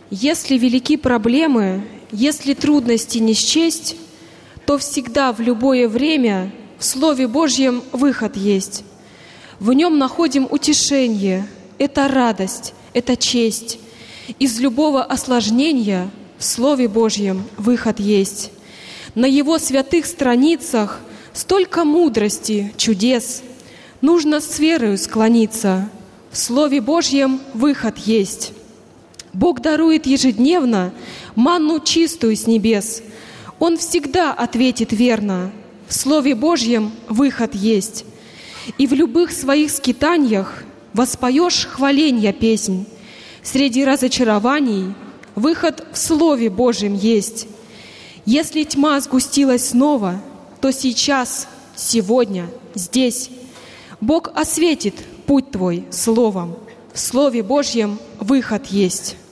Если велики проблемы, если трудности не счесть, то всегда в любое время в Слове Божьем выход есть. В нем находим утешение, это радость, это честь. Из любого осложнения в Слове Божьем выход есть. На Его святых страницах столько мудрости, чудес. Нужно с верою склониться. В Слове Божьем выход есть. Бог дарует ежедневно манну чистую с небес. Он всегда ответит верно. В Слове Божьем выход есть. И в любых своих скитаниях воспоешь хваленья песнь. Среди разочарований выход в Слове Божьем есть. Если тьма сгустилась снова, то сейчас, сегодня, здесь Бог осветит путь твой словом. В Слове Божьем выход есть.